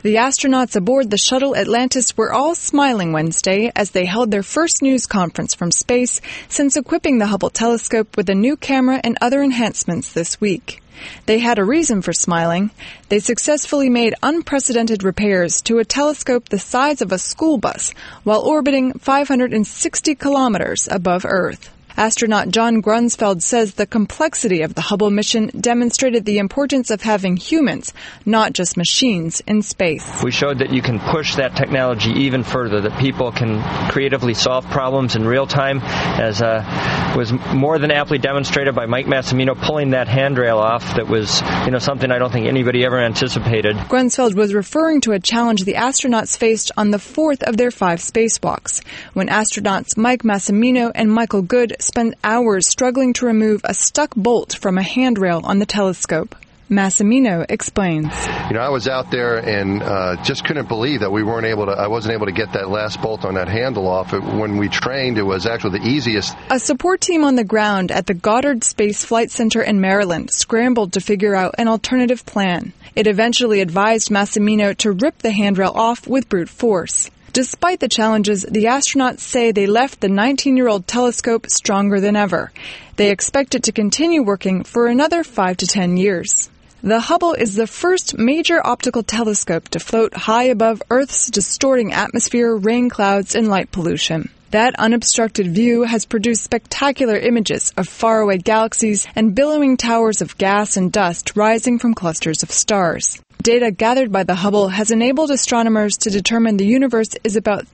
The astronauts aboard the shuttle Atlantis were all smiling Wednesday as they held their first news conference from space since equipping the Hubble telescope with a new camera and other enhancements this week. They had a reason for smiling. They successfully made unprecedented repairs to a telescope the size of a school bus while orbiting 560 kilometers above Earth. Astronaut John Grunsfeld says the complexity of the Hubble mission demonstrated the importance of having humans, not just machines, in space. We showed that you can push that technology even further, that people can creatively solve problems in real time, as was more than aptly demonstrated by Mike Massimino pulling that handrail off. That was, something I don't think anybody ever anticipated. Grunsfeld was referring to a challenge the astronauts faced on the fourth of their 5 spacewalks, when astronauts Mike Massimino and Michael Good spent hours struggling to remove a stuck bolt from a handrail on the telescope. Massimino explains. I was out there and just couldn't believe that I wasn't able to get that last bolt on that handle off. When we trained, it was actually the easiest. A support team on the ground at the Goddard Space Flight Center in Maryland scrambled to figure out an alternative plan. It eventually advised Massimino to rip the handrail off with brute force. Despite the challenges, the astronauts say they left the 19-year-old telescope stronger than ever. They expect it to continue working for another 5 to 10 years. The Hubble is the first major optical telescope to float high above Earth's distorting atmosphere, rain clouds, and light pollution. That unobstructed view has produced spectacular images of faraway galaxies and billowing towers of gas and dust rising from clusters of stars. Data gathered by the Hubble has enabled astronomers to determine the universe is about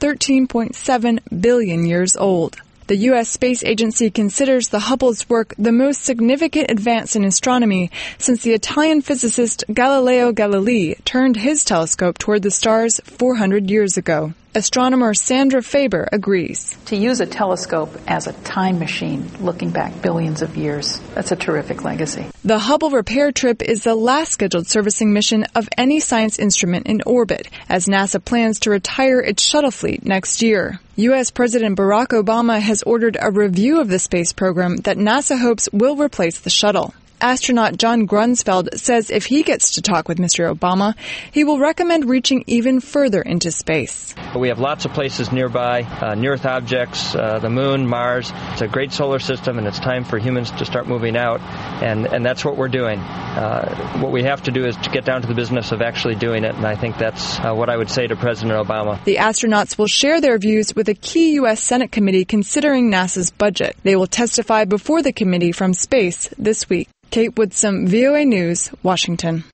13.7 billion years old. The U.S. Space Agency considers the Hubble's work the most significant advance in astronomy since the Italian physicist Galileo Galilei turned his telescope toward the stars 400 years ago. Astronomer Sandra Faber agrees. To use a telescope as a time machine, looking back billions of years, that's a terrific legacy. The Hubble repair trip is the last scheduled servicing mission of any science instrument in orbit, as NASA plans to retire its shuttle fleet next year. U.S. President Barack Obama has ordered a review of the space program that NASA hopes will replace the shuttle. Astronaut John Grunsfeld says if he gets to talk with Mr. Obama, he will recommend reaching even further into space. We have lots of places nearby, near-Earth objects, the moon, Mars. It's a great solar system, and it's time for humans to start moving out, and that's what we're doing. What we have to do is to get down to the business of actually doing it, and I think that's what I would say to President Obama. The astronauts will share their views with a key U.S. Senate committee considering NASA's budget. They will testify before the committee from space this week. Kate Woodsom, VOA News, Washington.